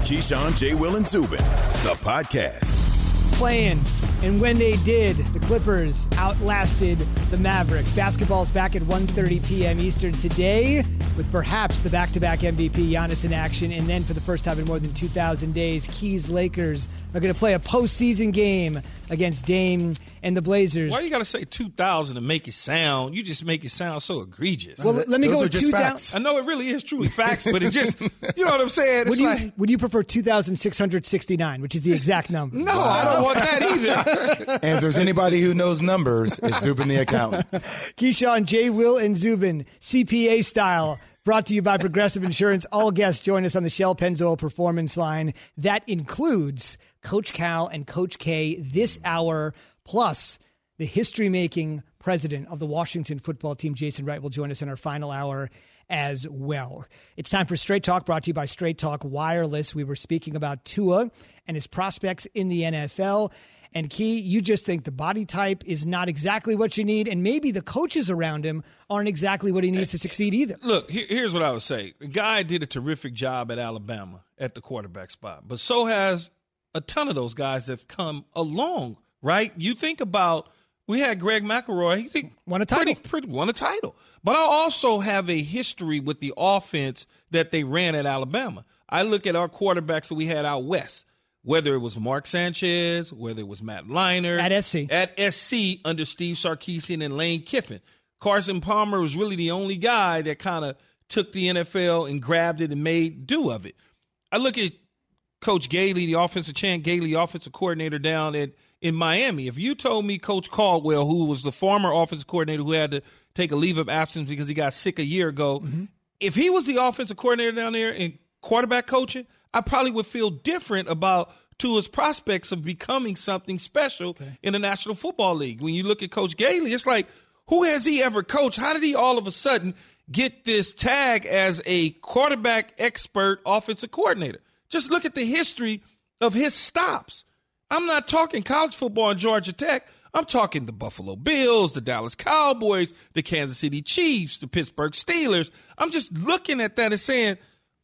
Keyshawn, J. Will, and Zubin, the podcast. Playing, and when they did, the Clippers outlasted the Mavericks. Basketball's back at 1:30 p.m. Eastern today with perhaps the back-to-back MVP Giannis in action, and then for the first time in more than 2,000 days, Keys Lakers are going to play a postseason game against Dame and the Blazers. Why you got to say 2,000 to make it sound? You just make it sound so egregious. Well, let me Those go are with just 2,000. facts. I know it really is truly facts, but it just, you know what I'm saying? It's Would you prefer 2,669, which is the exact number? No, I don't want that either. And if there's anybody who knows numbers, it's Zubin the accountant. Keyshawn, J. Will, and Zubin, CPA style. Brought to you by Progressive Insurance. All guests join us on the Shell Pennzoil Performance Line. That includes Coach Cal and Coach K this hour, plus the history-making president of the Washington football team, Jason Wright, will join us in our final hour as well. It's time for Straight Talk, brought to you by Straight Talk Wireless. We were speaking about Tua and his prospects in the NFL. And Key, you just think the body type is not exactly what you need, and maybe the coaches around him aren't exactly what he needs to succeed either. Look, here's what I would say. The guy did a terrific job at Alabama at the quarterback spot, but so has a ton of those guys that have come along, right? You think about, we had Greg McElroy. He won a title. Won a title. But I also have a history with the offense that they ran at Alabama. I look at our quarterbacks that we had out west. Whether it was Mark Sanchez, whether it was Matt Leinart. At SC under Steve Sarkisian and Lane Kiffin. Carson Palmer was really the only guy that kind of took the NFL and grabbed it and made do of it. I look at Coach Gailey, the offensive coordinator down in Miami. If you told me Coach Caldwell, who was the former offensive coordinator who had to take a leave of absence because he got sick a year ago, if he was the offensive coordinator down there in quarterback coaching, I probably would feel different about Tua's prospects of becoming something special in the National Football League. When you look at Coach Gailey, it's like, who has he ever coached? How did he all of a sudden get this tag as a quarterback expert offensive coordinator? Just look at the history of his stops. I'm not talking college football and Georgia Tech. I'm talking the Buffalo Bills, the Dallas Cowboys, the Kansas City Chiefs, the Pittsburgh Steelers. I'm just looking at that and saying,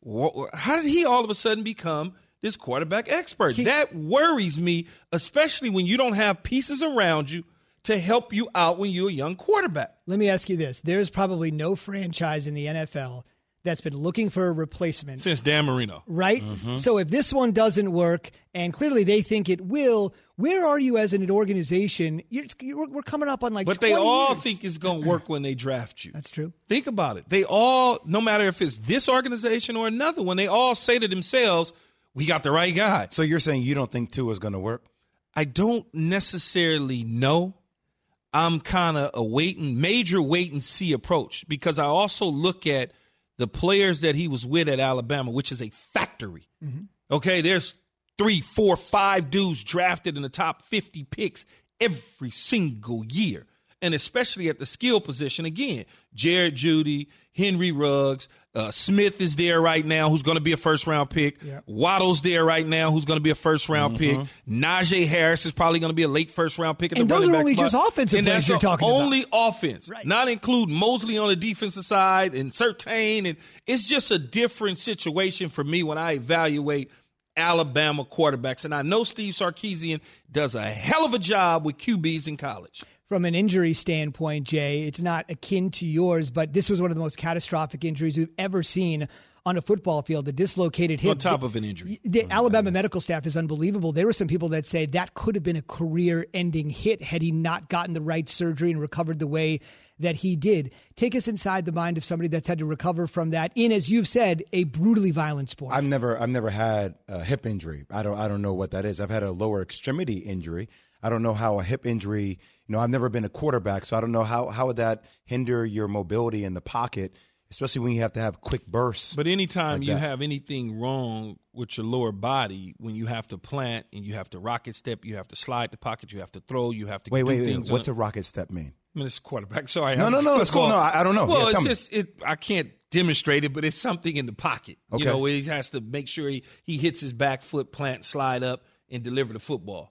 how did he all of a sudden become this quarterback expert? That worries me, especially when you don't have pieces around you to help you out when you're a young quarterback. Let me ask you this. There's probably no franchise in the NFL that's been looking for a replacement since Dan Marino. Right? Mm-hmm. So if this one doesn't work, and clearly they think it will, where are you as an organization? We're coming up on like 20 years. But they all think it's going to work when they draft you. That's true. Think about it. They all, no matter if it's this organization or another one, they all say to themselves, we got the right guy. So you're saying you don't think Tua is going to work? I don't necessarily know. I'm kind of a major wait and see approach, because I also look at the players that he was with at Alabama, which is a factory. Mm-hmm. Okay, there's 3, 4, 5 dudes drafted in the top 50 picks every single year. And especially at the skill position, again, Jared Jeudy, Henry Ruggs, Smith is there right now, who's going to be a first-round pick. Yep. Waddle's there right now, who's going to be a first-round pick. Najee Harris is probably going to be a late first-round pick. And those are only just offensive players you're talking about. Only offense, right. Not include Mosley on the defensive side and Surtain. And it's just a different situation for me when I evaluate Alabama quarterbacks. And I know Steve Sarkisian does a hell of a job with QBs in college. From an injury standpoint, Jay, it's not akin to yours, but this was one of the most catastrophic injuries we've ever seen on a football field. The dislocated hip. On top of an injury. The Alabama medical staff is unbelievable. There were some people that say that could have been a career-ending hit had he not gotten the right surgery and recovered the way that he did. Take us inside the mind of somebody that's had to recover from that in, as you've said, a brutally violent sport. I've never had a hip injury. I don't know what that is. I've had a lower extremity injury. I don't know how a hip injury, I've never been a quarterback, so I don't know how would that hinder your mobility in the pocket, especially when you have to have quick bursts. But anytime like you have anything wrong with your lower body, when you have to plant and you have to rocket step, you have to slide the pocket, you have to throw, you have to do things. What's a rocket step mean? I mean, it's a quarterback. Sorry. No, it's cool. No, I don't know. Well, it's just I can't demonstrate it, but it's something in the pocket. Okay. Where he has to make sure he hits his back foot, plant, slide up, and deliver the football.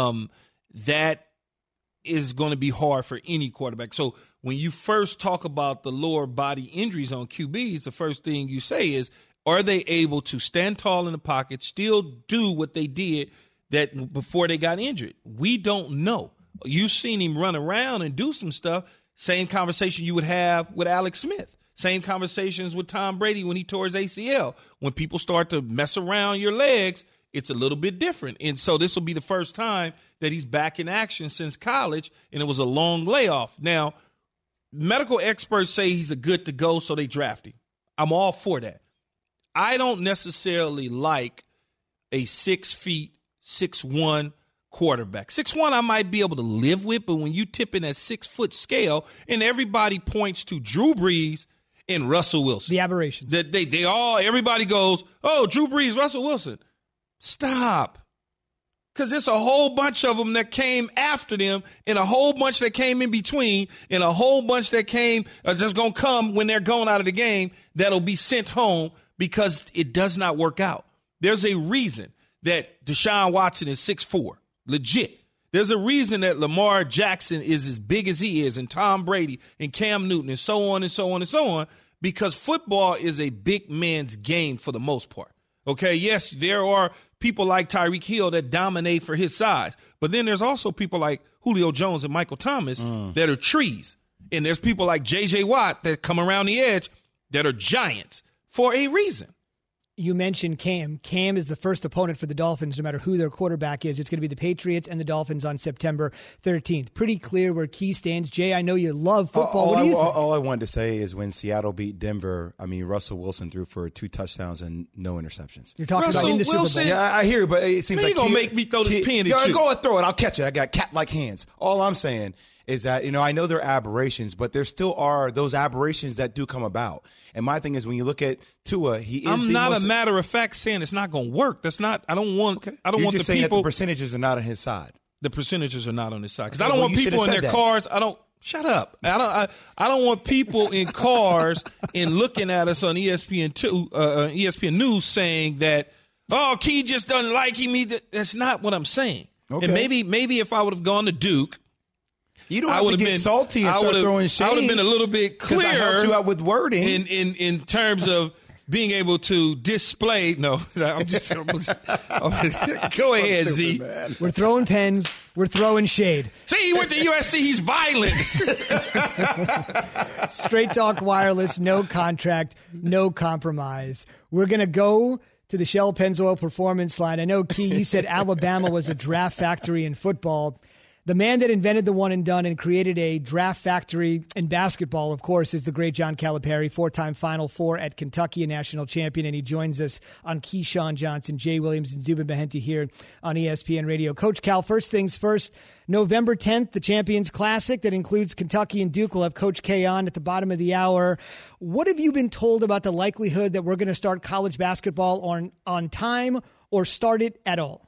That is going to be hard for any quarterback. So when you first talk about the lower body injuries on QBs, the first thing you say is, are they able to stand tall in the pocket, still do what they did that before they got injured? We don't know. You've seen him run around and do some stuff. Same conversation you would have with Alex Smith. Same conversations with Tom Brady when he tore his ACL. When people start to mess around your legs, it's a little bit different. And so this will be the first time that he's back in action since college, and it was a long layoff. Now, medical experts say he's a good to go, so they draft him. I'm all for that. I don't necessarily like a 6 feet, 6'1" quarterback. 6'1" I might be able to live with, but when you tip in that 6 foot scale, and everybody points to Drew Brees and Russell Wilson. The aberrations. That everybody goes, oh, Drew Brees, Russell Wilson. Stop. Because there's a whole bunch of them that came after them, and a whole bunch that came in between, and a whole bunch that came just going to come when they're going out of the game that'll be sent home because it does not work out. There's a reason that Deshaun Watson is 6'4", legit. There's a reason that Lamar Jackson is as big as he is, and Tom Brady and Cam Newton and so on and so on and so on, because football is a big man's game for the most part. Okay, yes, there are people like Tyreek Hill that dominate for his size, but then there's also people like Julio Jones and Michael Thomas that are trees, and there's people like J.J. Watt that come around the edge that are giants for a reason. You mentioned Cam. Cam is the first opponent for the Dolphins, no matter who their quarterback is. It's going to be the Patriots and the Dolphins on September 13th. Pretty clear where Key stands. Jay, I know you love football. What do you think? All I wanted to say is when Seattle beat Denver, Russell Wilson threw for 2 touchdowns and no interceptions. You're talking about in the Super Bowl. Yeah, I hear you, but it seems like you're going to make me throw this pen at you. Go and throw it. I'll catch it. I got cat-like hands. All I'm saying is that, I know they're aberrations, but there still are those aberrations that do come about. And my thing is, when you look at Tua, he is I'm not a matter of fact saying it's not going to work. That's not – I don't want You're want just the saying people – that the percentages are not on his side. The percentages are not on his side. Because I don't want people in their cars – I don't – shut up. I don't want people in cars and looking at us on ESPN News saying that, oh, Key just doesn't like him. That's not what I'm saying. Okay. And maybe if I would have gone to Duke – you don't have to get salty and start throwing shade. I would have been a little bit clearer. I helped you out with wording. In terms of being able to display. No, I'm just go ahead, Z. Man. We're throwing pens. We're throwing shade. See, he went to USC. He's violent. Straight Talk Wireless, no contract, no compromise. We're going to go to the Shell Pennzoil Performance Line. I know, Key, you said Alabama was a draft factory in football. The man that invented the one and done and created a draft factory in basketball, of course, is the great John Calipari, 4-time Final Four at Kentucky, a national champion, and he joins us on Keyshawn Johnson, Jay Williams, and Zubin Mehenti here on ESPN Radio. Coach Cal, first things first, November 10th, the Champions Classic that includes Kentucky and Duke. We'll have Coach K on at the bottom of the hour. What have you been told about the likelihood that we're going to start college basketball on time or start it at all?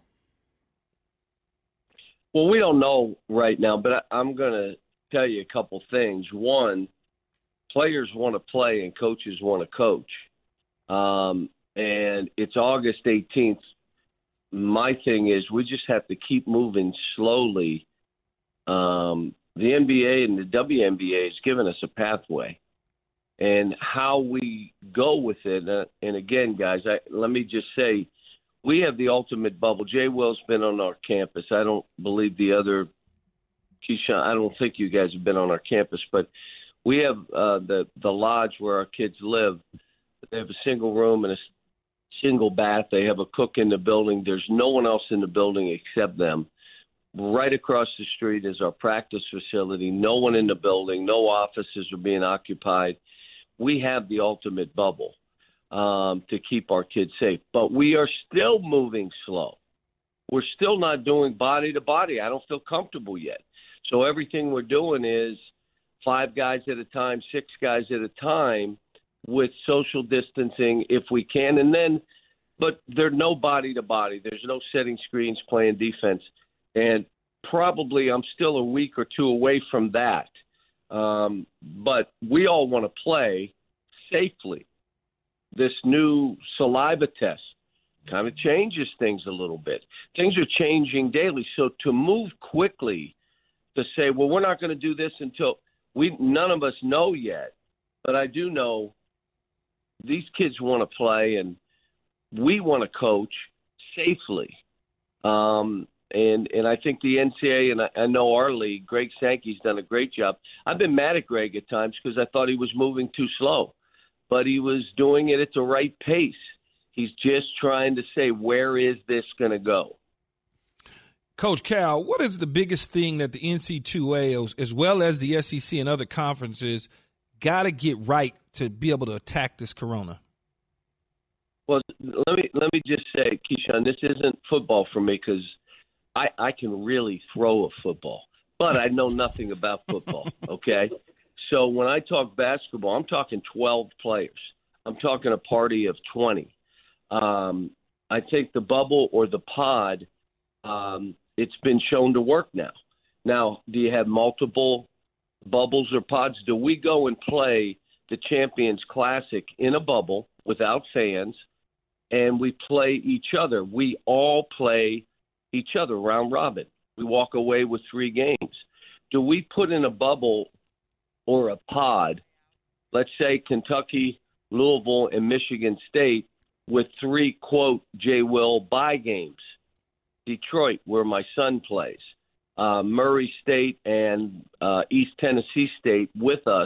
Well, we don't know right now, but I'm going to tell you a couple things. One, players want to play and coaches want to coach. And it's August 18th. My thing is we just have to keep moving slowly. The NBA and the WNBA has given us a pathway. And how we go with it, and again, guys, let me just say, we have the ultimate bubble. Jay Will's been on our campus. I don't believe the other Keyshawn. I don't think you guys have been on our campus, but we have the lodge where our kids live. They have a single room and a single bath. They have a cook in the building. There's no one else in the building except them. Right across the street is our practice facility. No one in the building. No offices are being occupied. We have the ultimate bubble. To keep our kids safe. But we are still moving slow. We're still not doing body to body. I don't feel comfortable yet. So everything we're doing is 5 guys at a time, 6 guys at a time with social distancing if we can. But there's no body to body. There's no setting screens, playing defense. And probably I'm still a week or 2 away from that. But we all want to play safely. This new saliva test kind of changes things a little bit. Things are changing daily. So to move quickly to say, well, we're not going to do this until none of us know yet. But I do know these kids want to play, and we want to coach safely. And I think the NCAA, and I know our league, Greg Sankey's done a great job. I've been mad at Greg at times because I thought he was moving too slow, but he was doing it at the right pace. He's just trying to say, where is this going to go? Coach Cal, what is the biggest thing that the NC2A, as well as the SEC and other conferences, got to get right to be able to attack this corona? Well, let me just say, Keyshawn, this isn't football for me because I can really throw a football, but I know nothing about football, okay? So when I talk basketball, I'm talking 12 players. I'm talking a party of 20. I think the bubble or the pod, it's been shown to work now. Now, do you have multiple bubbles or pods? Do we go and play the Champions Classic in a bubble without fans, and we play each other? We all play each other round robin. We walk away with 3 games. Do we put in a bubble or a pod, let's say Kentucky, Louisville, and Michigan State, with 3, quote, J. Will bye games? Detroit, where my son plays, Murray State and East Tennessee State with us,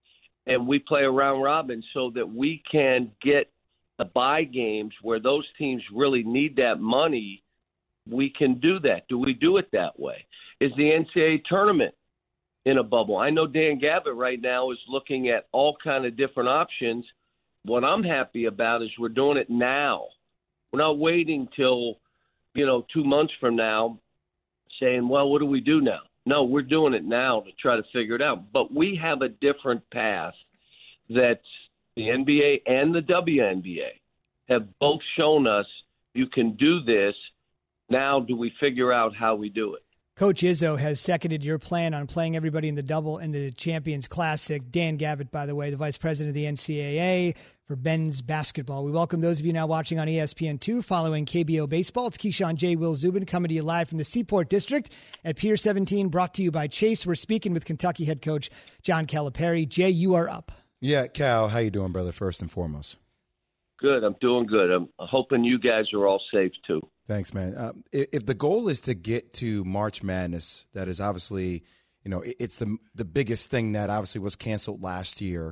and we play a round robin so that we can get the bye games where those teams really need that money. We can do that. Do we do it that way? Is the NCAA tournament in a bubble? I know Dan Gavitt right now is looking at all kind of different options. What I'm happy about is we're doing it now. We're not waiting till 2 months from now saying, well, what do we do now? No, we're doing it now to try to figure it out. But we have a different path that the NBA and the WNBA have both shown us you can do this. Now, do we figure out how we do it? Coach Izzo has seconded your plan on playing everybody in the double in the Champions Classic. Dan Gavitt, by the way, the vice president of the NCAA for men's basketball. We welcome those of you now watching on ESPN2 following KBO Baseball. It's Keyshawn J. Will Zubin coming to you live from the Seaport District at Pier 17, brought to you by Chase. We're speaking with Kentucky head coach John Calipari. Jay, you are up. Yeah, Cal, how you doing, brother, first and foremost? Good. I'm doing good. I'm hoping you guys are all safe, too. Thanks, man. If the goal is to get to March Madness, that is obviously, it's the biggest thing that obviously was canceled last year.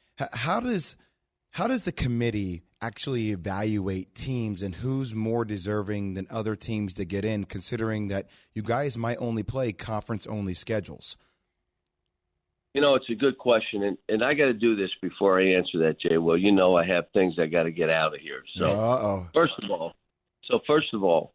How does the committee actually evaluate teams and who's more deserving than other teams to get in, considering that you guys might only play conference-only schedules? It's a good question, and I got to do this before I answer that, Jay. Well, I have things I got to get out of here. So, First of all,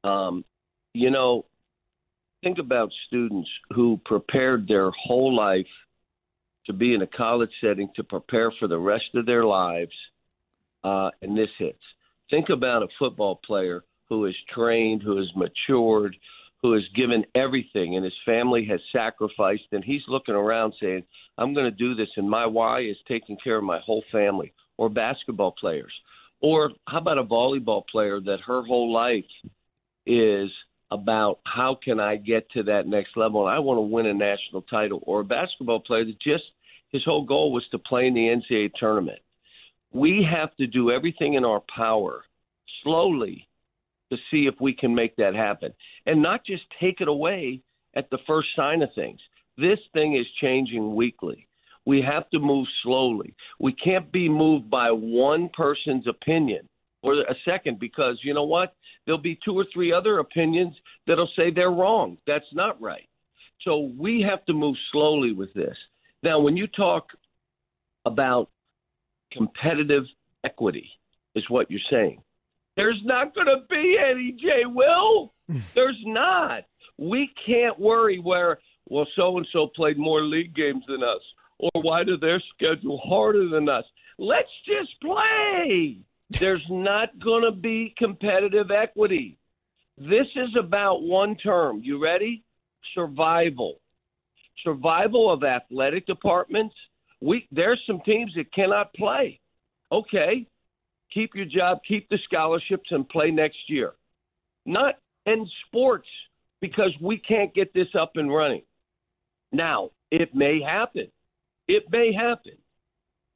think about students who prepared their whole life to be in a college setting to prepare for the rest of their lives, and this hits. Think about a football player who is trained, who has matured, who has given everything, and his family has sacrificed, and he's looking around saying, I'm going to do this, and my why is taking care of my whole family. Or basketball players. Or how about a volleyball player that her whole life is about how can I get to that next level, and I want to win a national title. Or a basketball player that just his whole goal was to play in the NCAA tournament. We have to do everything in our power slowly to see if we can make that happen and not just take it away at the first sign of things. This thing is changing weekly. We have to move slowly. We can't be moved by one person's opinion or a second because, you know what? There'll be 2 or 3 other opinions that'll say they're wrong. That's not right. So we have to move slowly with this. Now, when you talk about competitive equity is what you're saying, there's not going to be any, Jay Will. There's not. We can't worry where, well, so-and-so played more league games than us, or why do their schedule harder than us? Let's just play. There's not going to be competitive equity. This is about one term. You ready? Survival. Survival of athletic departments. There's some teams that cannot play. Okay. Keep your job, keep the scholarships, and play next year. Not in sports because we can't get this up and running. Now, it may happen. It may happen.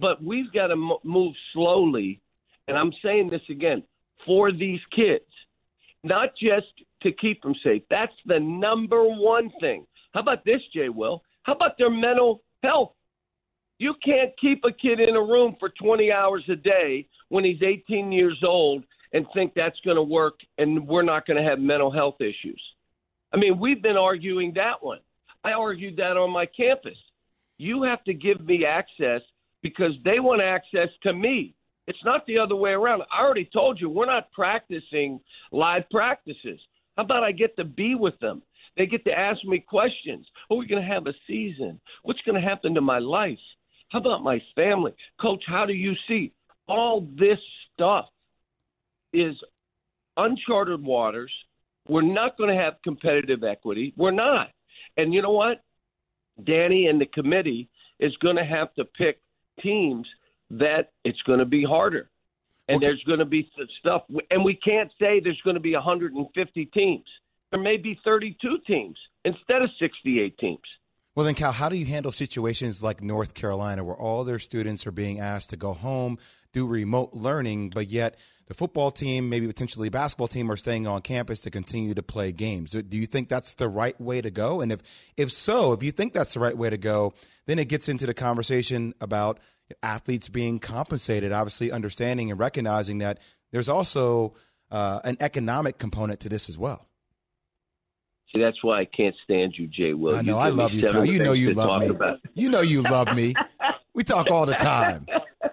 But we've got to move slowly, and I'm saying this again, for these kids, not just to keep them safe. That's the number one thing. How about this, Jay Will? How about their mental health? You can't keep a kid in a room for 20 hours a day when he's 18 years old and think that's going to work and we're not going to have mental health issues. I mean, we've been arguing that one. I argued that on my campus. You have to give me access because they want access to me. It's not the other way around. I already told you, we're not practicing live practices. How about I get to be with them? They get to ask me questions. Are we going to have a season? What's going to happen to my life? How about my family? Coach, how do you see? All this stuff is uncharted waters. We're not going to have competitive equity. We're not. And you know what? Danny and the committee is going to have to pick teams that it's going to be harder. And there's going to be stuff. And we can't say there's going to be 150 teams. There may be 32 teams instead of 68 teams. Well, then, Cal, how do you handle situations like North Carolina where all their students are being asked to go home, do remote learning, but yet the football team, maybe potentially basketball team, are staying on campus to continue to play games? Do you think that's the right way to go? And if so, if you think that's the right way to go, then it gets into the conversation about athletes being compensated, obviously understanding and recognizing that there's also an economic component to this as well. See, that's why I can't stand you, Jay Will. I know. I love you, Cal. You know you love me. You know you love me. We talk all the time.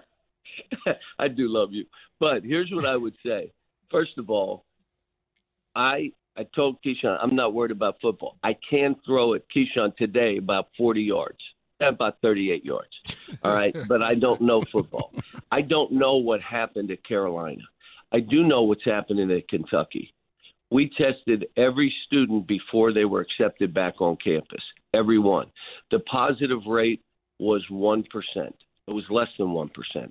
I do love you. But here's what I would say. First of all, I told Keyshawn I'm not worried about football. I can throw at Keyshawn today about 40 yards, about 38 yards. All right? But I don't know football. I don't know what happened at Carolina. I do know what's happening at Kentucky. We tested every student before they were accepted back on campus, every one. The positive rate was 1%. It was less than 1%.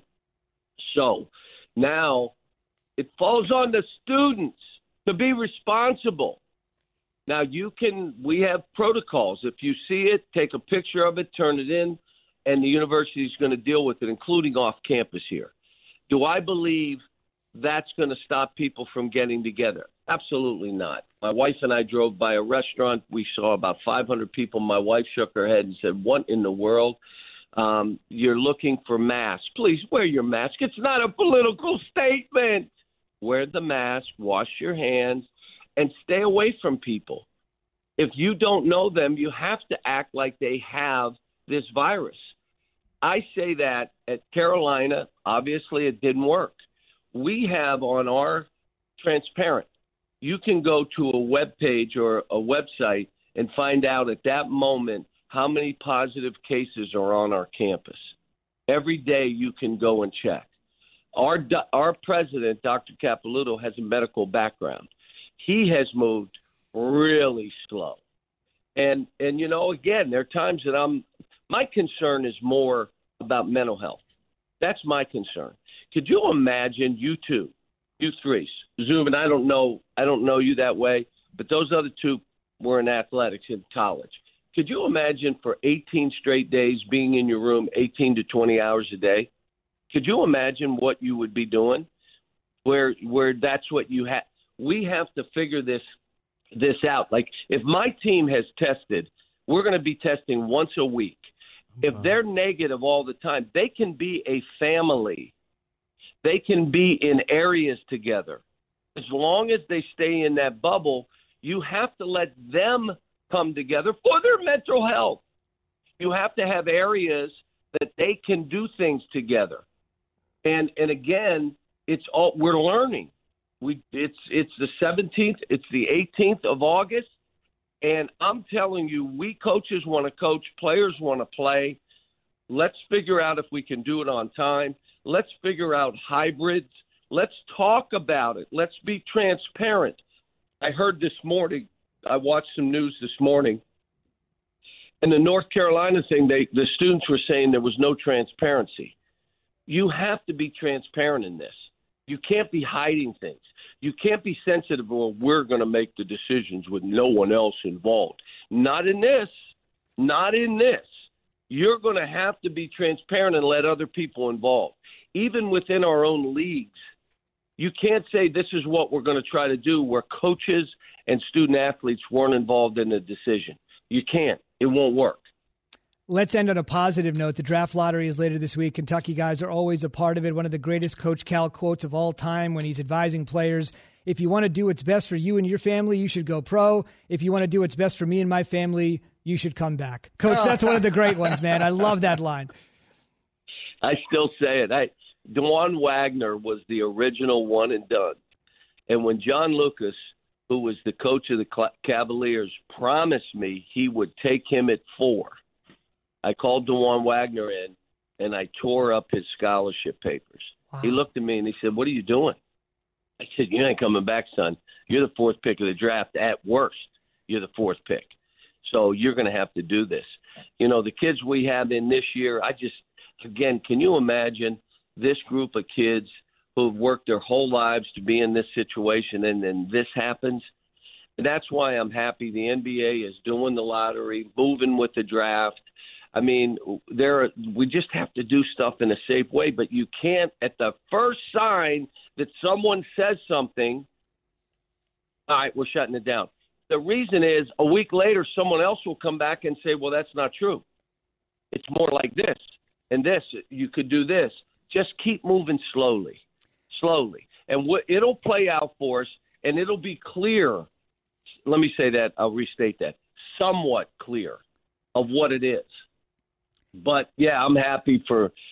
So now it falls on the students to be responsible. Now we have protocols. If you see it, take a picture of it, turn it in, and the university is going to deal with it, including off campus here. Do I believe that's going to stop people from getting together? Absolutely not. My wife and I drove by a restaurant. We saw about 500 people. My wife shook her head and said, "What in the world? You're looking for masks. Please wear your mask. It's not a political statement. Wear the mask, wash your hands, and stay away from people. If you don't know them, you have to act like they have this virus." I say that at Carolina, obviously it didn't work. We have on our Transparent, you can go to a web page or a website and find out at that moment how many positive cases are on our campus. Every day you can go and check. Our president, Dr. Capilouto, has a medical background. He has moved really slow. And you know, again, there are times that my concern is more about mental health. That's my concern. Could you imagine you three, Zubin, I don't know you that way, but those other two were in athletics in college. Could you imagine for 18 straight days being in your room 18 to 20 hours a day? Could you imagine what you would be doing where that's what you have? We have to figure this out. Like if my team has tested, we're going to be testing once a week. If they're negative all the time, they can be a family. They can be in areas together. As long as they stay in that bubble, you have to let them come together for their mental health. You have to have areas that they can do things together. And again, we're learning. It's the 17th, it's the 18th of August, and I'm telling you, we coaches want to coach, players want to play. Let's figure out if we can do it on time. Let's figure out hybrids. Let's talk about it. Let's be transparent. I heard this morning, I watched some news this morning, and the North Carolina thing, the students were saying there was no transparency. You have to be transparent in this. You can't be hiding things. You can't be sensitive, well, we're going to make the decisions with no one else involved. Not in this. Not in this. you're going to have to be transparent and let other people involved. Even within our own leagues, you can't say this is what we're going to try to do where coaches and student athletes weren't involved in the decision. You can't. It won't work. Let's end on a positive note. The draft lottery is later this week. Kentucky guys are always a part of it. One of the greatest Coach Cal quotes of all time when he's advising players: if you want to do what's best for you and your family, you should go pro. If you want to do what's best for me and my family, you should come back. Coach, that's one of the great ones, man. I love that line. I still say it. DeJuan Wagner was the original one and done. And when John Lucas, who was the coach of the Cavaliers, promised me he would take him at 4, I called DeJuan Wagner in, and I tore up his scholarship papers. Wow. He looked at me and he said, "What are you doing?" I said, "You ain't coming back, son. You're the 4th pick of the draft. At worst, you're the 4th pick. So you're going to have to do this." You know, the kids we have in this year, again, can you imagine this group of kids who've worked their whole lives to be in this situation, and then this happens? And that's why I'm happy the NBA is doing the lottery, moving with the draft. I mean, we just have to do stuff in a safe way, but you can't, at the first sign that someone says something, all right, we're shutting it down. The reason is a week later, someone else will come back and say, well, that's not true. It's more like this and this. You could do this. Just keep moving slowly. And it'll play out for us, and it'll be clear. Let me say that. I'll restate that. Somewhat clear of what it is. But, yeah, I'm happy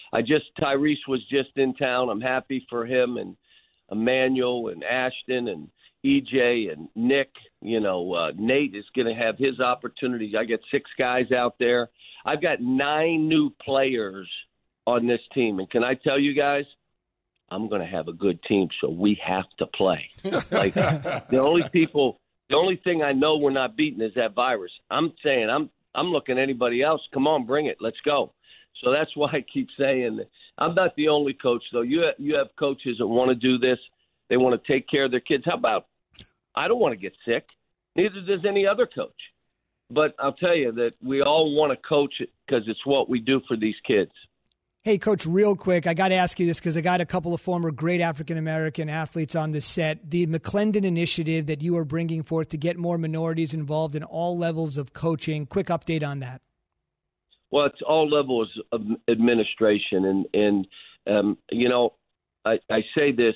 Tyrese was just in town. I'm happy for him and Emmanuel and Ashton and EJ and Nick. You know, Nate is going to have his opportunities. I got 6 guys out there. I've got 9 new players on this team. And can I tell you guys, I'm going to have a good team, so we have to play. Like, the only thing I know we're not beating is that virus. I'm saying I'm looking at anybody else. Come on, bring it. Let's go. So that's why I keep saying that. I'm not the only coach, though. You have coaches that want to do this. They want to take care of their kids. How about I don't want to get sick. Neither does any other coach. But I'll tell you that we all want to coach it because it's what we do for these kids. Hey, Coach, real quick, I got to ask you this because I got a couple of former great African-American athletes on the set. The McClendon initiative that you are bringing forth to get more minorities involved in all levels of coaching. Quick update on that. Well, it's all levels of administration. And you know, I say this,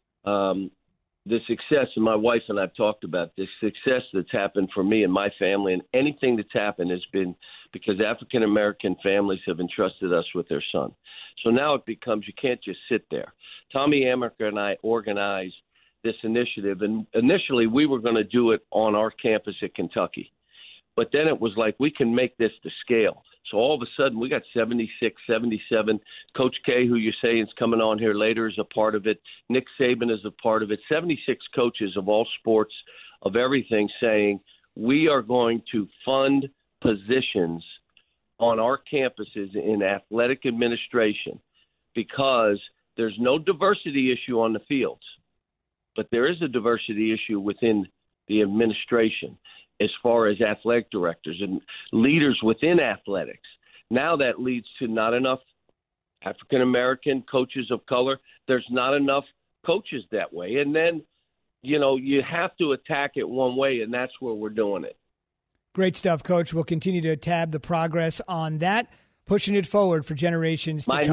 the success, and my wife and I have talked about this success that's happened for me and my family, and anything that's happened has been because African-American families have entrusted us with their son. So now it becomes, you can't just sit there. Tommy Amaker and I organized this initiative, and initially we were going to do it on our campus at Kentucky. But then it was like, we can make this to scale. So all of a sudden, we got 76, 77. Coach K, who you're saying is coming on here later, is a part of it. Nick Saban is a part of it. 76 coaches of all sports, of everything, saying we are going to fund positions on our campuses in athletic administration because there's no diversity issue on the fields, but there is a diversity issue within the administration as far as athletic directors and leaders within athletics. Now that leads to not enough African-American coaches of color. There's not enough coaches that way. And then, you know, you have to attack it one way, and that's where we're doing it. Great stuff, Coach. We'll continue to tab the progress on that, pushing it forward for generations to come.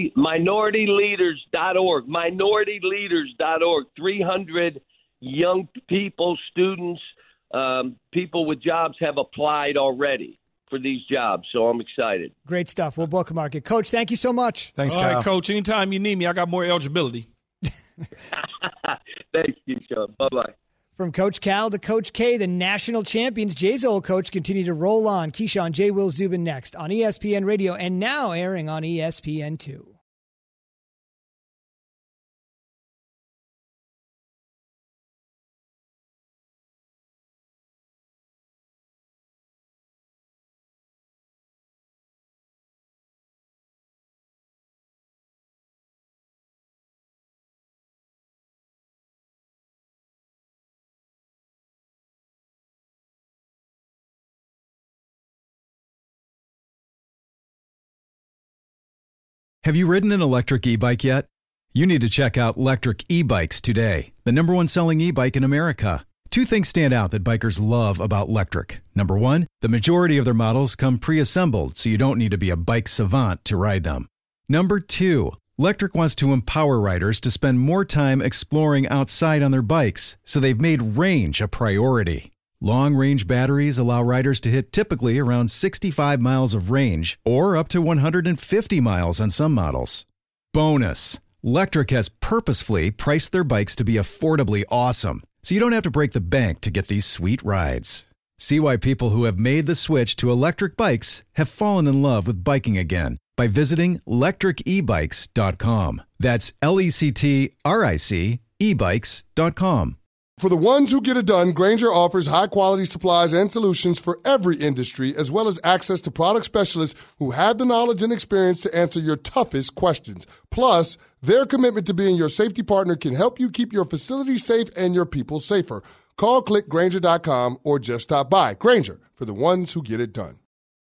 MinorityLeaders.org. MinorityLeaders.org. 300 young people, students, people with jobs have applied already for these jobs, so I'm excited. Great stuff. We'll bookmark it. Coach, thank you so much. Thanks, All Kyle. right, Coach. Anytime you need me, I got more eligibility. Thanks, Keyshawn. Bye-bye. From Coach Cal to Coach K, the national champions, Jay's old coach, continue to roll on. Keyshawn, J. Will Zubin next on ESPN Radio and now airing on ESPN2. Have you ridden an electric e-bike yet? You need to check out Lectric E-Bikes today, the #1 selling e-bike in America. Two things stand out that bikers love about Lectric. Number one, the majority of their models come pre-assembled, so you don't need to be a bike savant to ride them. Number two, Lectric wants to empower riders to spend more time exploring outside on their bikes, so they've made range a priority. Long-range batteries allow riders to hit typically around 65 miles of range, or up to 150 miles on some models. Bonus, Lectric has purposefully priced their bikes to be affordably awesome, so you don't have to break the bank to get these sweet rides. See why people who have made the switch to electric bikes have fallen in love with biking again by visiting lectricebikes.com. That's LECTRIC ebikes.com. For the ones who get it done, Grainger offers high-quality supplies and solutions for every industry, as well as access to product specialists who have the knowledge and experience to answer your toughest questions. Plus, their commitment to being your safety partner can help you keep your facility safe and your people safer. Call, click Grainger.com, or just stop by. Grainger, for the ones who get it done.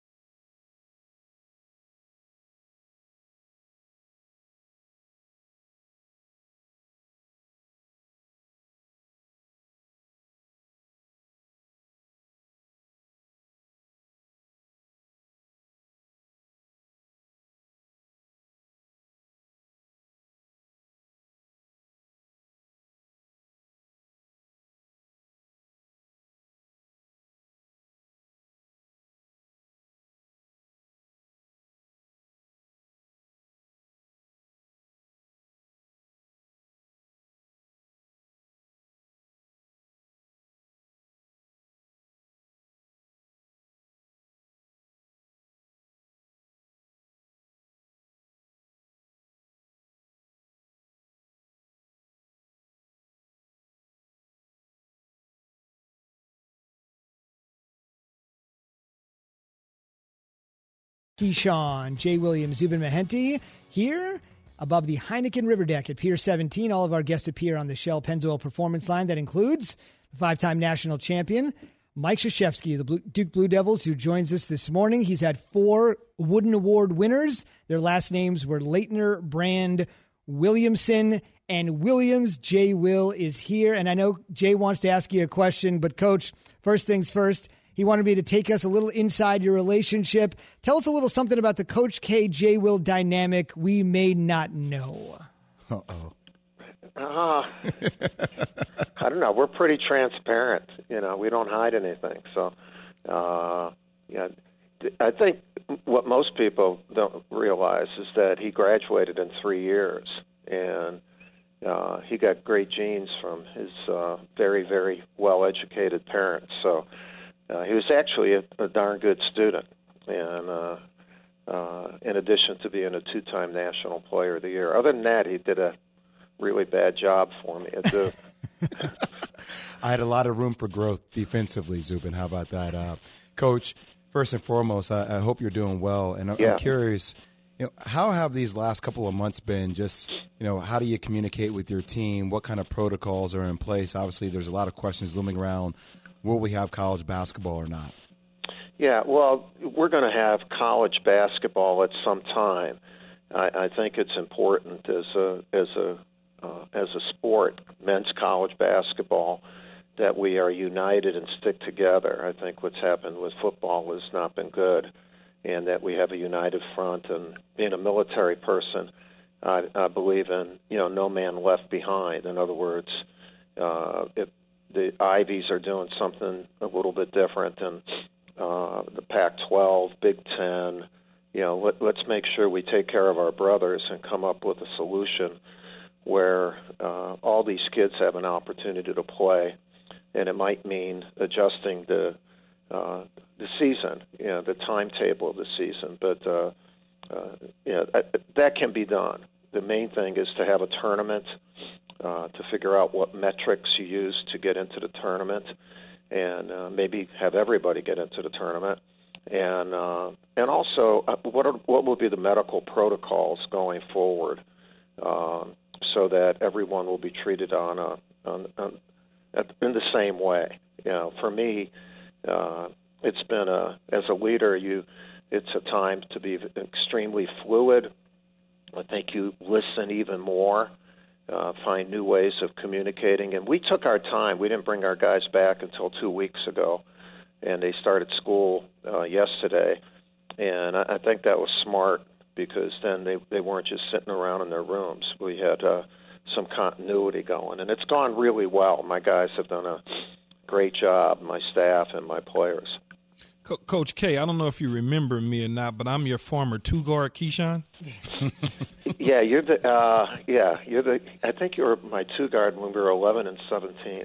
Keyshawn, Jay Williams, Zubin Mehenti here above the Heineken River Deck at Pier 17. All of our guests appear on the Shell Pennzoil Performance Line. That includes the five-time national champion, Mike Krzyzewski, the Duke Blue Devils, who joins us this morning. He's had 4 Wooden Award winners. Their last names were Leitner, Brand, Williamson, and Williams. Jay Will is here. And I know Jay wants to ask you a question, but Coach, first things first, he wanted me to take us a little inside your relationship. Tell us a little something about the Coach K, Jay Will dynamic we may not know. Uh-oh. I don't know. We're pretty transparent. You know, we don't hide anything. So, yeah, I think what most people don't realize is that he graduated in 3 years, and he got great genes from his very, very well-educated parents. So he was actually a darn good student, and in addition to being a 2-time National Player of the Year. Other than that, he did a really bad job for me at Duke. I had a lot of room for growth defensively, Zubin. How about that? Coach, first and foremost, I hope you're doing well. And I'm curious, how have these last couple of months been? Just, how do you communicate with your team? What kind of protocols are in place? Obviously, there's a lot of questions looming around. Will we have college basketball or not? Yeah, well, we're going to have college basketball at some time. I think it's important as a sport, men's college basketball, that we are united and stick together. I think what's happened with football has not been good, and that we have a united front. And being a military person, I believe in no man left behind. In other words, if the Ivies are doing something a little bit different than the Pac-12, Big Ten. Let's make sure we take care of our brothers and come up with a solution where all these kids have an opportunity to play, and it might mean adjusting the season, the timetable of the season. But that can be done. The main thing is to have a tournament, to figure out what metrics you use to get into the tournament, and maybe have everybody get into the tournament. And also, what will be the medical protocols going forward, so that everyone will be treated in the same way. For me, it's been as a leader, it's a time to be extremely fluid I think you listen even more, find new ways of communicating. And we took our time. We didn't bring our guys back until 2 weeks ago, and they started school yesterday. And I think that was smart because then they weren't just sitting around in their rooms. We had some continuity going, and it's gone really well. My guys have done a great job, my staff and my players. Coach K, I don't know if you remember me or not, but I'm your former two-guard, Keyshawn. Yeah, you're the. I think you were my two guard when we were 11 and 17.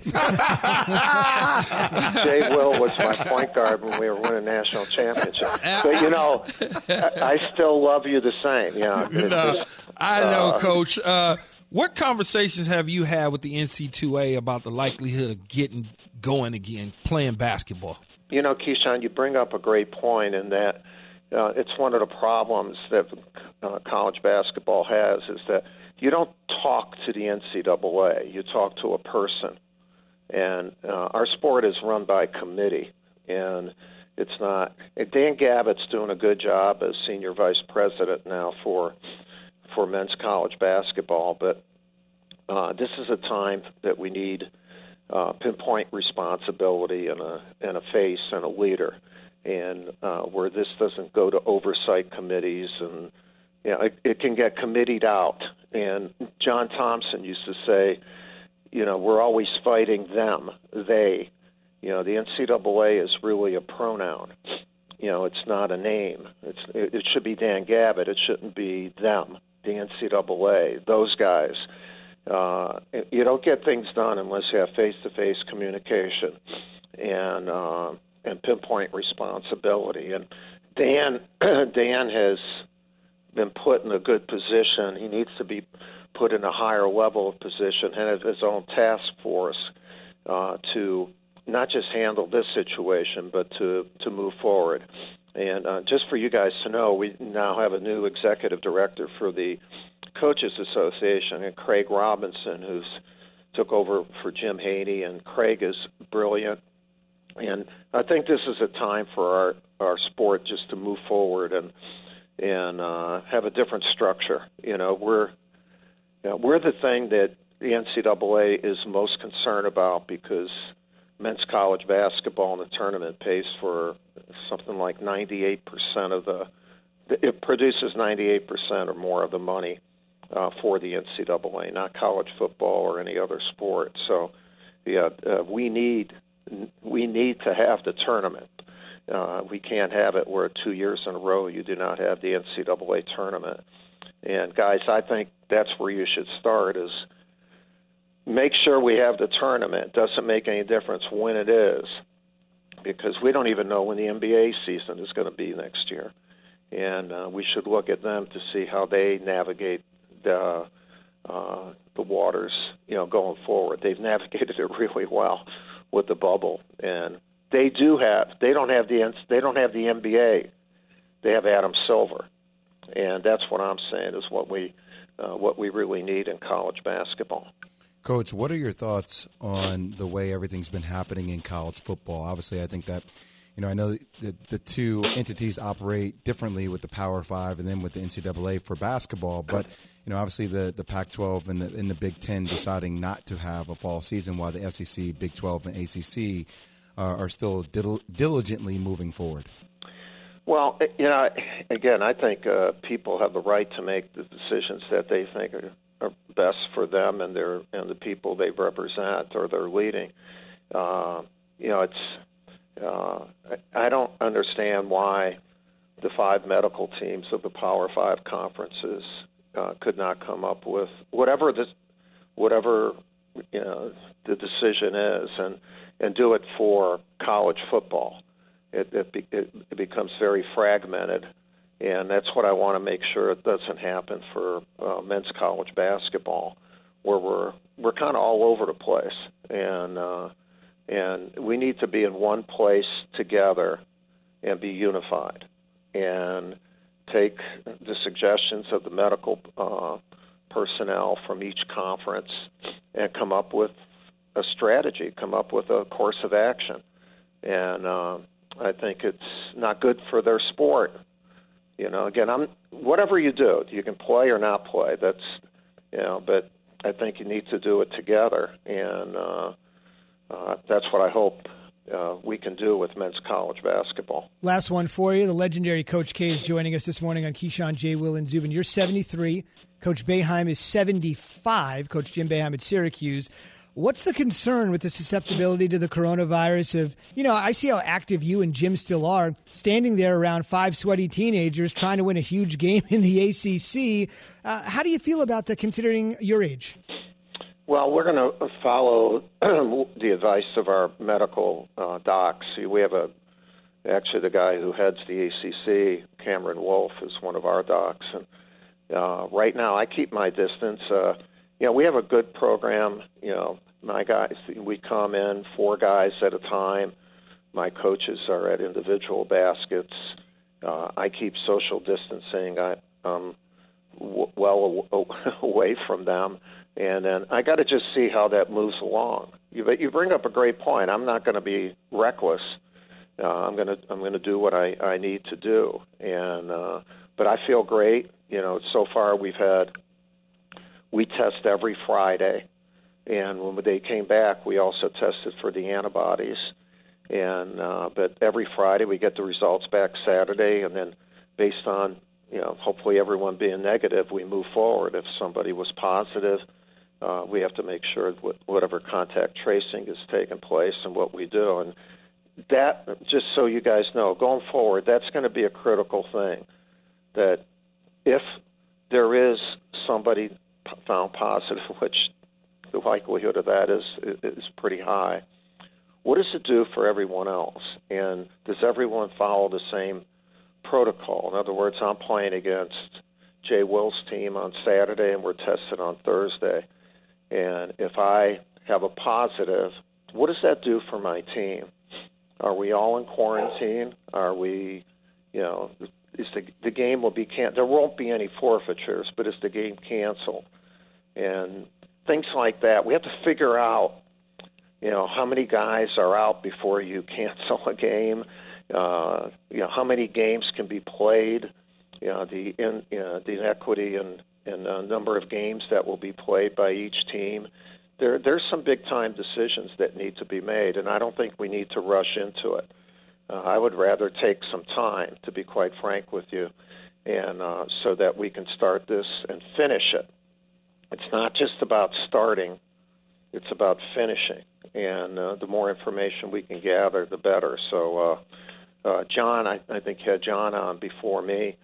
Jay Will was my point guard when we were winning national championships. But I still love you the same. Yeah, I know, Coach. What conversations have you had with the NC2A about the likelihood of getting going again, playing basketball? Keyshawn, you bring up a great point in that it's one of the problems that college basketball has is that you don't talk to the NCAA. You talk to a person. And our sport is run by committee. And it's not – Dan Gavitt's doing a good job as senior vice president now for men's college basketball. But this is a time that we need – pinpoint responsibility and a face and a leader, and where this doesn't go to oversight committees, and it can get committed out. And John Thompson used to say, we're always fighting them, they. The NCAA is really a pronoun. It's not a name. It should be Dan Gavitt. It shouldn't be them, the NCAA, those guys. You don't get things done unless you have face-to-face communication and pinpoint responsibility. And Dan has been put in a good position. He needs to be put in a higher level of position and have his own task force to not just handle this situation, but to move forward. And just for you guys to know, we now have a new executive director for the Coaches Association, and Craig Robinson, who's took over for Jim Haney, and Craig is brilliant. And I think this is a time for our sport just to move forward and have a different structure. We're the thing that the NCAA is most concerned about because men's college basketball in the tournament pays for something like 98% of it produces 98% or more of the money for the NCAA, not college football or any other sport. So, we need to have the tournament. We can't have it where 2 years in a row you do not have the NCAA tournament. And guys, I think that's where you should start is make sure we have the tournament. Doesn't make any difference when it is, because we don't even know when the NBA season is going to be next year. And we should look at them to see how they navigate the waters, going forward. They've navigated it really well with the bubble, and they don't have the NBA. They have Adam Silver, and that's what I'm saying is what we really need in college basketball. Coach, what are your thoughts on the way everything's been happening in college football? Obviously, I think that, I know the two entities operate differently with the Power Five and then with the NCAA for basketball, but obviously the Pac-12 and the Big Ten deciding not to have a fall season while the SEC, Big 12, and ACC are still diligently moving forward. Well, again, I think people have the right to make the decisions that they think are best for them and the people they represent or they're leading. I don't understand why the 5 medical teams of the Power 5 conferences could not come up with whatever the decision is and do it for college football. It becomes very fragmented, and that's what I want to make sure it doesn't happen for men's college basketball, where we're kind of all over the place, and we need to be in one place together and be unified and take the suggestions of the medical personnel from each conference and come up with a strategy, come up with a course of action. And I think it's not good for their sport Again, whatever you do, you can play or not play. But I think you need to do it together, and that's what I hope we can do with men's college basketball. Last one for you. The legendary Coach K is joining us this morning on Keyshawn, J. Will, and Zubin. You're 73. Coach Boeheim is 75. Coach Jim Boeheim at Syracuse. What's the concern with the susceptibility to the coronavirus of, I see how active you and Jim still are, standing there around 5 sweaty teenagers trying to win a huge game in the ACC. How do you feel about that considering your age? Well, we're going to follow the advice of our medical docs. We have actually the guy who heads the ACC, Cameron Wolf, is one of our docs. And right now I keep my distance. We have a good program. My guys, we come in 4 guys at a time. My coaches are at individual baskets. I keep social distancing. I'm well away from them. And then I got to just see how that moves along. You bring up a great point. I'm not going to be reckless. I'm going to do what I need to do. And but I feel great. So far we test every Friday, and when they came back, we also tested for the antibodies. And but every Friday we get the results back Saturday, and then based on hopefully everyone being negative, we move forward. If somebody was positive, we have to make sure whatever contact tracing is taking place and what we do. And that, just so you guys know, going forward, that's going to be a critical thing. That if there is somebody found positive, which the likelihood of that is pretty high, what does it do for everyone else? And does everyone follow the same protocol? In other words, I'm playing against Jay Will's team on Saturday, and we're tested on Thursday. And if I have a positive, what does that do for my team? Are we all in quarantine? Are we, is the game will be canceled? There won't be any forfeitures, but is the game canceled? And things like that. We have to figure out, how many guys are out before you cancel a game. How many games can be played. The inequity and the number of games that will be played by each team. There's some big-time decisions that need to be made, and I don't think we need to rush into it. I would rather take some time, to be quite frank with you, and so that we can start this and finish it. It's not just about starting, it's about finishing, and the more information we can gather, the better. So, John, I think you had John on before me.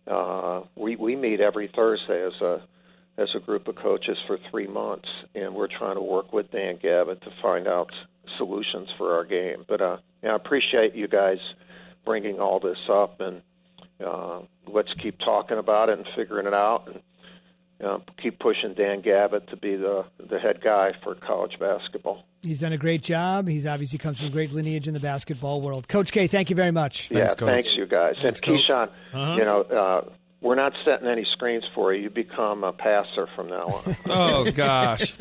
We meet every Thursday as a group of coaches for 3 months, and we're trying to work with Dan Gavitt to find out solutions for our game. But I appreciate you guys bringing all this up, and let's keep talking about it and figuring it out, and keep pushing Dan Gavitt to be the head guy for college basketball. He's done a great job. He's obviously comes from great lineage in the basketball world. Coach K, thank you very much. Thanks, you guys. Thanks, and Keyshawn, we're not setting any screens for you. You become a passer from now on. Oh, gosh.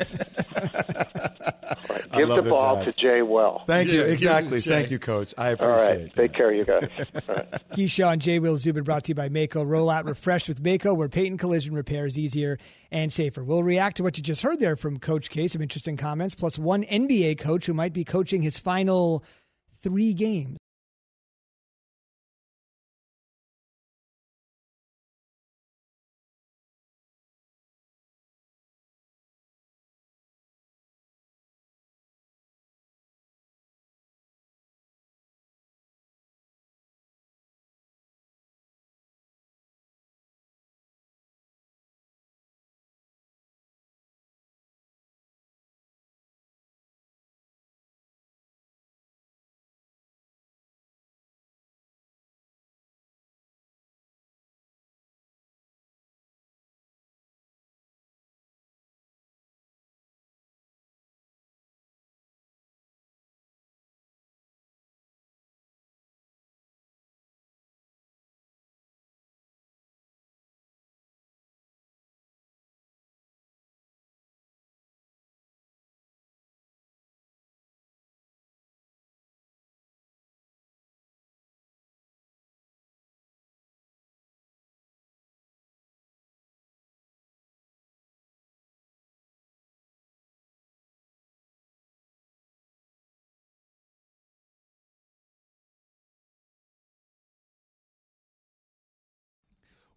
Right. Give the ball to Jay Will. Thank you. Exactly. Thank you, Coach. I appreciate it. All right. Take care, you guys. All right. Keyshawn, J. Will, Zubin, brought to you by Mako. Roll out refreshed with Mako, where paint and collision repair is easier and safer. We'll react to what you just heard there from Coach K, some interesting comments, plus one NBA coach who might be coaching his final 3 games.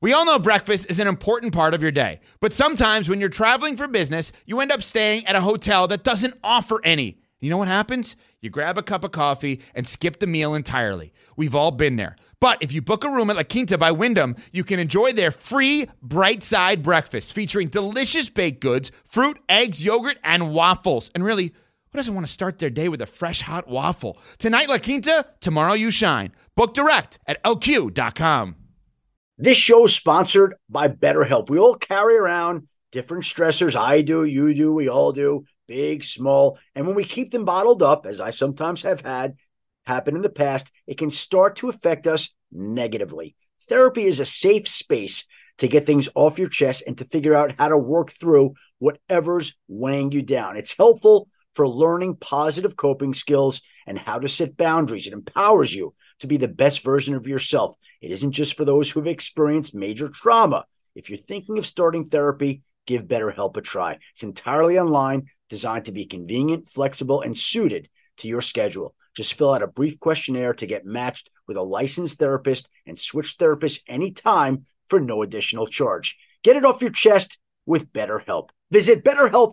We all know breakfast is an important part of your day, but sometimes when you're traveling for business, you end up staying at a hotel that doesn't offer any. You know what happens? You grab a cup of coffee and skip the meal entirely. We've all been there. But if you book a room at La Quinta by Wyndham, you can enjoy their free Bright Side breakfast featuring delicious baked goods, fruit, eggs, yogurt, and waffles. And really, who doesn't want to start their day with a fresh, hot waffle? Tonight, La Quinta, tomorrow you shine. Book direct at lq.com. This show is sponsored by BetterHelp. We all carry around different stressors. I do, you do, we all do, big, small. And when we keep them bottled up, as I sometimes have had happen in the past, it can start to affect us negatively. Therapy is a safe space to get things off your chest and to figure out how to work through whatever's weighing you down. It's helpful for learning positive coping skills and how to set boundaries. It empowers you to be the best version of yourself. It isn't just for those who have experienced major trauma. If you're thinking of starting therapy, give BetterHelp a try. It's entirely online, designed to be convenient, flexible, and suited to your schedule. Just fill out a brief questionnaire to get matched with a licensed therapist and switch therapists anytime for no additional charge. Get it off your chest with BetterHelp. Visit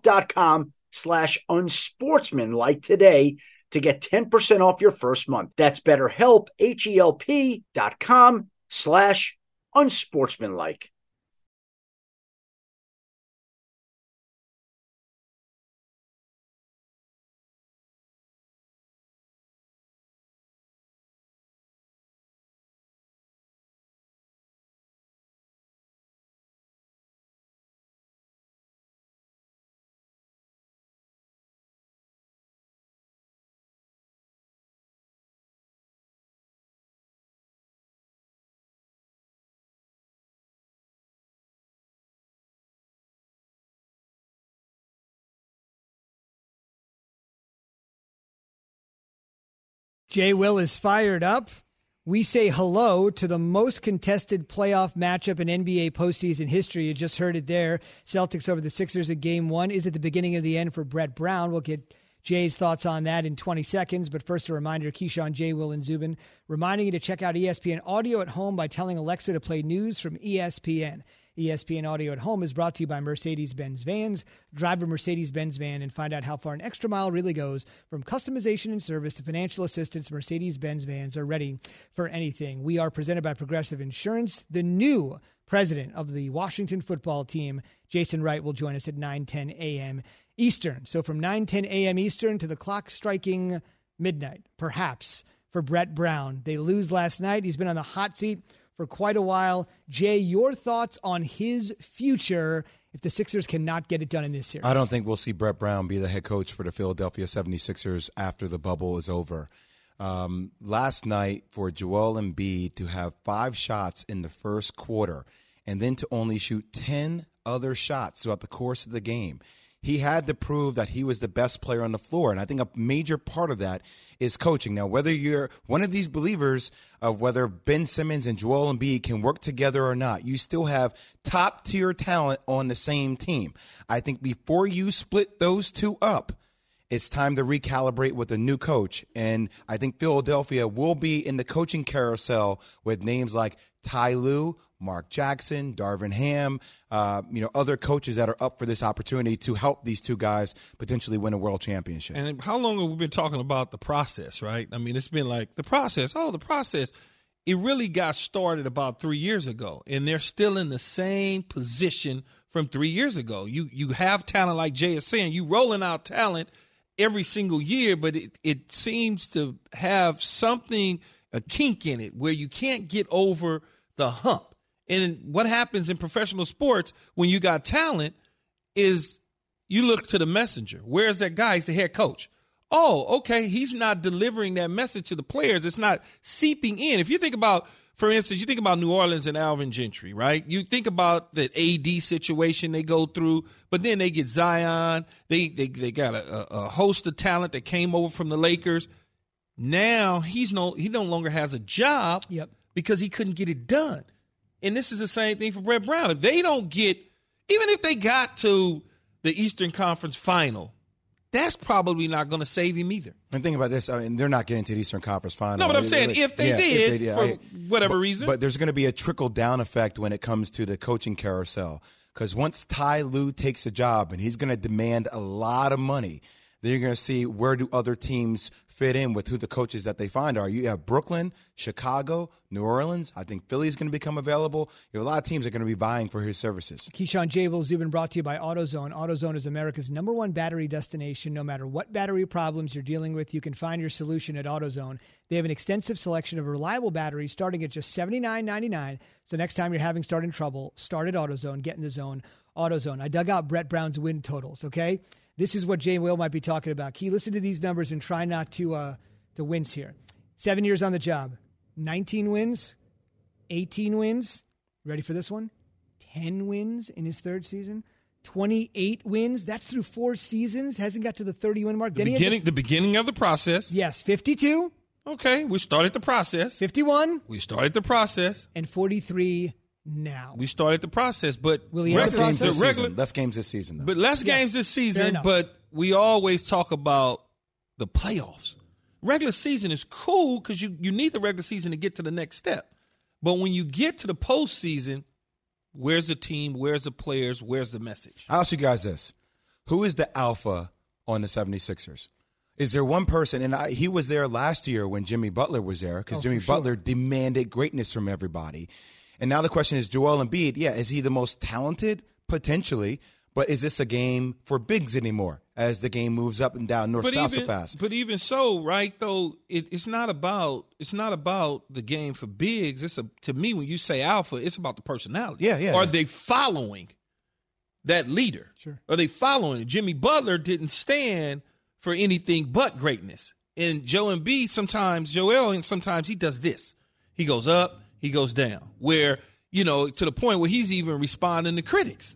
BetterHelp.com/unsportsmanlike today to get 10% off your first month. That's BetterHelp, HELP.com/unsportsmanlike. Jay Will is fired up. We say hello to the most contested playoff matchup in NBA postseason history. You just heard it there. Celtics over the Sixers at Game 1. Is it the beginning of the end for Brett Brown? We'll get Jay's thoughts on that in 20 seconds. But first, a reminder, Keyshawn, Jay, Will, and Zubin, reminding you to check out ESPN Audio at home by telling Alexa to play news from ESPN. ESPN Audio at Home is brought to you by Mercedes-Benz Vans. Drive a Mercedes-Benz van and find out how far an extra mile really goes. From customization and service to financial assistance, Mercedes-Benz Vans are ready for anything. We are presented by Progressive Insurance. The new president of the Washington football team, Jason Wright, will join us at 9:10 a.m. Eastern. So from 9:10 a.m. Eastern to the clock striking midnight, perhaps, for Brett Brown. They lose last night. He's been on the hot seat for quite a while. Jay, your thoughts on his future if the Sixers cannot get it done in this series? I don't think we'll see Brett Brown be the head coach for the Philadelphia 76ers after the bubble is over. Last night, for Joel Embiid to have 5 shots in the first quarter and then to only shoot 10 other shots throughout the course of the game, he had to prove that he was the best player on the floor. And I think a major part of that is coaching. Now, whether you're one of these believers of whether Ben Simmons and Joel Embiid can work together or not, you still have top-tier talent on the same team. I think before you split those two up, it's time to recalibrate with a new coach. And I think Philadelphia will be in the coaching carousel with names like Ty Lue, Mark Jackson, Darvin Ham, other coaches that are up for this opportunity to help these two guys potentially win a world championship. And how long have we been talking about the process, right? I mean, it's been like the process. It really got started about 3 years ago, and they're still in the same position from 3 years ago. You have talent, like Jay is saying, you rolling out talent every single year, but it seems to have something, a kink in it, where you can't get over the hump. And what happens in professional sports when you got talent is you look to the messenger. Where's that guy? He's the head coach. Oh, okay, he's not delivering that message to the players. It's not seeping in. If you think about, for instance, you think about New Orleans and Alvin Gentry, right? You think about the AD situation they go through, but then they get Zion. They got a host of talent that came over from the Lakers. Now he no longer has a job because he couldn't get it done. And this is the same thing for Brett Brown. If they don't get, even if they got to the Eastern Conference final that's probably not going to save him either. And think about this. I mean, they're not getting to the Eastern Conference Final. No, but I'm saying if they did, for whatever reason. But there's going to be a trickle-down effect when it comes to the coaching carousel. Because once Ty Lue takes a job and he's going to demand a lot of money, then you're going to see where do other teams fit in with who the coaches that they find are. You have Brooklyn, Chicago, New Orleans. I think Philly's going to become available. You have a lot of teams that are going to be vying for his services. Keyshawn, J. Will, Zubin, brought to you by AutoZone. AutoZone is America's #1 battery destination. No matter what battery problems you're dealing with, you can find your solution at AutoZone. They have an extensive selection of reliable batteries starting at just $79.99. So next time you're having starting trouble, start at AutoZone. Get in the zone. AutoZone. I dug out Brett Brown's win totals, okay? This is what Jay Will might be talking about. Key, listen to these numbers and try not to wince here. 7 years on the job, 19 wins, 18 wins. Ready for this one? 10 wins in his third season, 28 wins. That's through 4 seasons. Hasn't got to the 30-win mark. The beginning of the process. Yes, 52. Okay, we started the process. 51. We started the process. And 43 now. We started the process, but will he have less games this season, though. But less games this season, but we always talk about the playoffs. Regular season is cool because you need the regular season to get to the next step. But when you get to the postseason, where's the team? Where's the players? Where's the message? I'll ask you guys this. Who is the alpha on the 76ers? Is there one person, and he was there last year when Jimmy Butler was there because Jimmy Butler demanded greatness from everybody. And now the question is, Joel Embiid, is he the most talented? Potentially. But is this a game for bigs anymore as the game moves up and down north-south so fast? But even so, right, though, it's not about the game for bigs. To me, when you say alpha, it's about the personality. Yeah. Are they following that leader? Sure. Are they following it? Jimmy Butler didn't stand for anything but greatness. And Joel Embiid, sometimes he does this. He goes up, he goes down. Where, to the point where he's even responding to critics.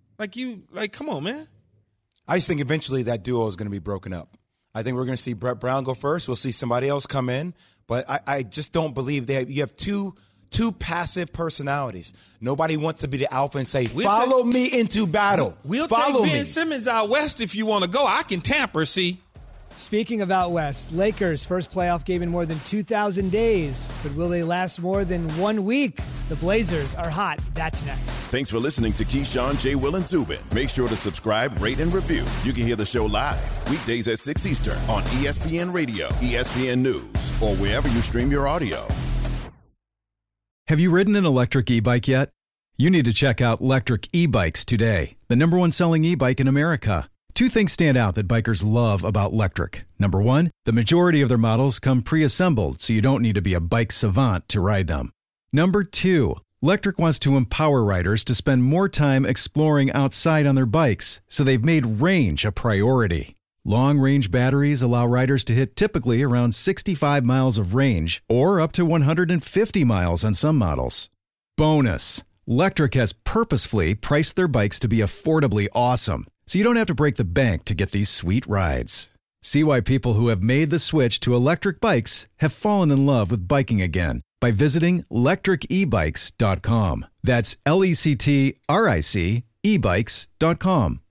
Come on, man. I just think eventually that duo is going to be broken up. I think we're going to see Brett Brown go first. We'll see somebody else come in. But I just don't believe you have two passive personalities. Nobody wants to be the alpha and say, follow me into battle. We'll follow take Ben Simmons out west if you want to go. I can tamper, see. Speaking of out west, Lakers' first playoff game in more than 2,000 days. But will they last more than 1 week? The Blazers are hot. That's next. Thanks for listening to Keyshawn, J. Will, and Zubin. Make sure to subscribe, rate, and review. You can hear the show live weekdays at 6 Eastern on ESPN Radio, ESPN News, or wherever you stream your audio. Have you ridden an electric e-bike yet? You need to check out Lectric E-Bikes today, the #1 selling e-bike in America. 2 things stand out that bikers love about Lectric. Number 1, the majority of their models come pre-assembled, so you don't need to be a bike savant to ride them. Number 2, Lectric wants to empower riders to spend more time exploring outside on their bikes, so they've made range a priority. Long-range batteries allow riders to hit typically around 65 miles of range, or up to 150 miles on some models. Bonus, Lectric has purposefully priced their bikes to be affordably awesome, so you don't have to break the bank to get these sweet rides. See why people who have made the switch to electric bikes have fallen in love with biking again by visiting lectricebikes.com. That's LECTRIC ebikes.com.